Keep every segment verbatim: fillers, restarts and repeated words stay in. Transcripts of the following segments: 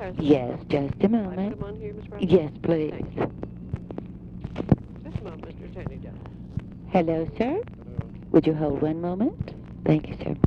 Or Yes, just a Can I put moment. him on here, Miz Brown? Yes, please. Thank you. Just a moment, Mister Attorney General. Hello, sir. Would you hold one moment? Thank you, sir.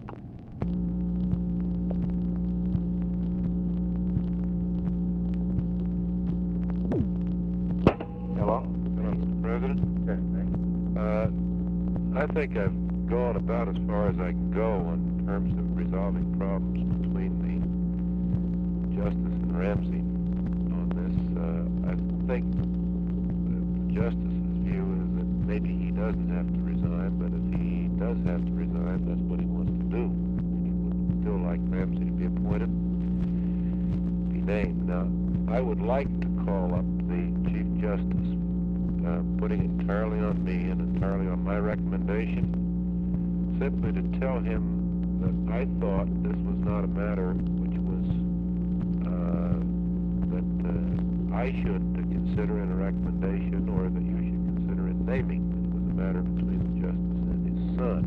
Hello? Hello, Mister President. Okay, thanks. Uh, I think I've gone about as far as I can go in terms of resolving problems between the Justice and Ramsey on this. Uh, I think the Justice's view is that maybe he doesn't have to resign, but if he does have to resign, that's what he wants to do. He would still like Ramsey to be appointed, be named. Now, I would like to call up the Chief Justice, uh, putting it entirely on me and entirely on my recommendation, simply to tell him that I thought this was not a matter which was, uh, that uh, I should consider in a recommendation or that you should consider in naming. It was a matter between the Justice and his son.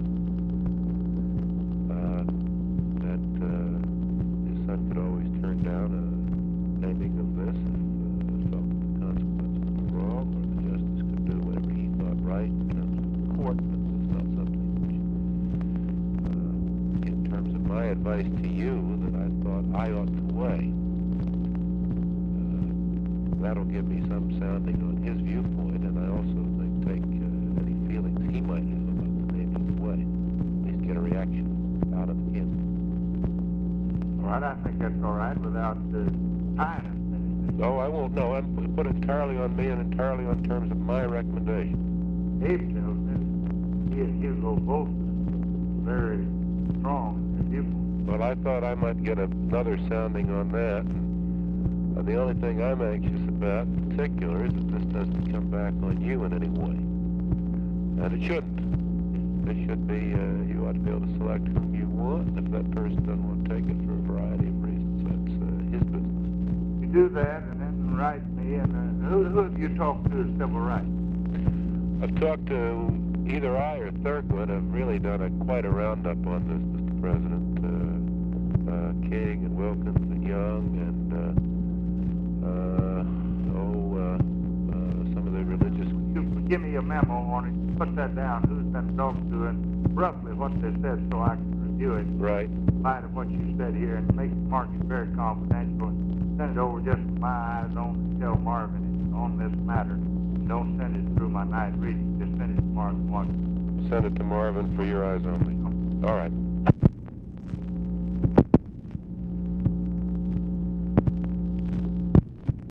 Uh, that uh, his son could always turn down a naming of this if uh, felt the consequences were wrong, or the Justice could do whatever he thought right in terms of the court, but this is not something which, uh, in terms of my advice to you, that I thought I ought to weigh. Uh, that'll give me some sounding on his viewpoint, and I also think take uh, any feelings he might have about the naming away. At least get a reaction out of him. All right, I think that's all right without uh, tying us to anything. No, I won't. No, I'm put it entirely on me and entirely on terms of my recommendation. Dave tells me that he and Hugo both are very strong in their viewpoint. Well, I thought I might get another sounding on that. And, uh, the only thing I'm anxious about in particular is that this doesn't come back on you in any way. And it shouldn't. It should be, uh, you ought to be able to select whom you want. If that person doesn't want to take it for a variety of reasons, that's uh, his business. You do that and then write me, and uh, who, who have you talked to as civil rights? I've talked to either I or Thurgood. Have really done a, quite a roundup on this, Mister President. Uh, uh, King and Wilkins and Young and, uh, uh, oh, uh, uh, some of the religious... You give me a memo on it, put that down, who's been talked to, and roughly what they said so I can review it. Right. In light of what you said here, and make the market very confidential, and send it over just with my eyes on to tell Marvin on this matter. Don't send it through my night reading. Just send it to Marvin once. Send it to Marvin for your eyes only. All right.